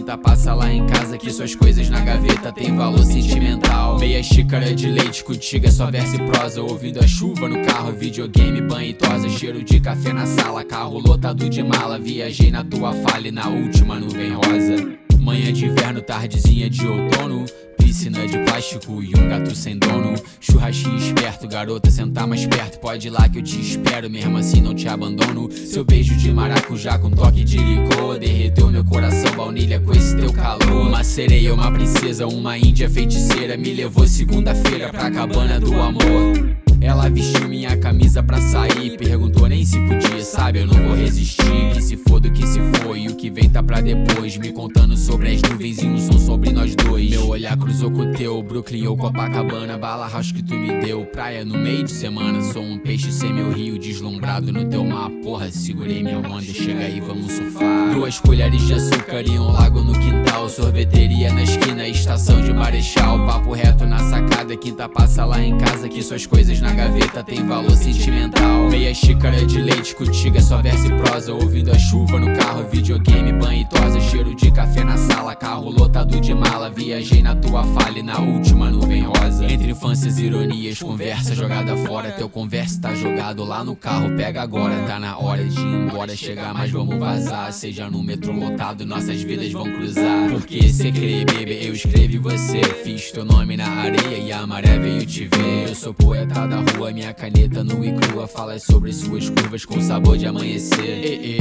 quinta, passa lá em casa que suas coisas na gaveta tem valor sentimental. Meia xícara de leite contigo é só verso e prosa, ouvindo a chuva no carro, videogame, banho e tosa, cheiro de café na sala, carro lotado de mala, viajei na tua fala e na última nuvem rosa. Manhã de inverno, tardezinha de outono, piscina de plástico e um gato sem dono. Churrasquinho esperto, garota, sentar mais perto, pode ir lá que eu te espero, mesmo assim não te abandono. Seu beijo de maracujá com toque de licor derreteu meu coração, baunilha com esse teu calor. Uma sereia, uma princesa, uma índia feiticeira me levou segunda-feira pra cabana do amor. Ela vestiu minha camisa pra sair, perguntou nem se podia, sabe, eu não vou resistir. Que se for do que se foi, e o que vem tá pra depois, me contando sobre as nuvens e um som sobre nós dois. Meu olhar cruzou com o teu, Brooklyn ou Copacabana, bala house que tu me deu, praia no meio de semana. Sou um peixe sem meu rio, deslumbrado no teu mar, porra, segurei minha onda, chega aí, vamos surfar. 2 colheres de açúcar e um lago no quintal, sorveteria na esquina, estação de Marechal, papo reto na sacada, quinta, passa lá em casa que suas coisas na gaveta tem valor sentimental. Meia xícara de leite contigo é só verso e prosa, ouvindo a chuva no carro, videogame, banho e tosa, cheiro de café na sala, carro lotado de mala, viajei na tua fala e na última nuvem rosa. Entre infâncias e ironias, conversa jogada fora, teu conversa tá jogado lá no carro, pega agora, tá na hora de ir embora, chegar mas vamos vazar, seja no metrô lotado, nossas vidas vão cruzar. Porque cê crê, baby, eu escrevi você, fiz teu nome na areia e a maré veio te ver. Eu sou poeta da rua, minha caneta nua e crua fala sobre suas curvas com sabor de amanhecer.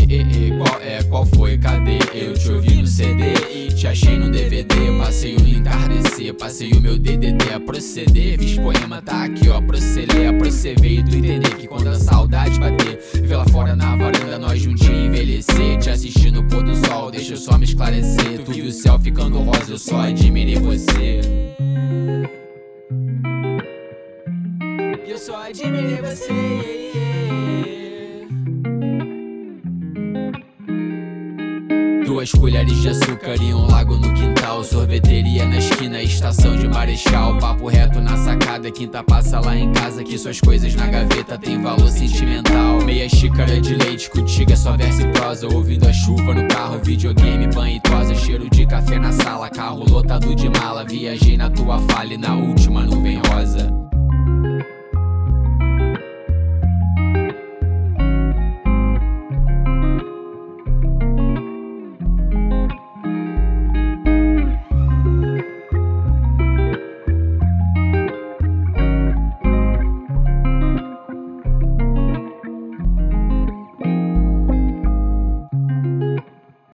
Qual foi, cadê? Eu te ouvi no CD e te achei no DVD, passei o entardecer, passei o meu DDD a proceder, fiz poema, tá aqui ó, pra você ler, pra você ver e tu entender que quando a saudade bater, vê lá fora na varanda nós juntinho envelhecer, te assistir no pôr do sol, deixa eu só me esclarecer, tu viu o céu ficando rosa, eu só admirei você. Eu só admirei você. 2 colheres de açúcar e um lago no quintal, sorveteria na esquina, estação de Marechal, papo reto na sacada, quinta, passa lá em casa que suas coisas na gaveta tem valor sentimental. Meia xícara de leite contigo é só verso e prosa, ouvindo a chuva no carro, videogame, banho e tosa, cheiro de café na sala, carro lotado de mala, viajei na tua fala e na última nuvem rosa.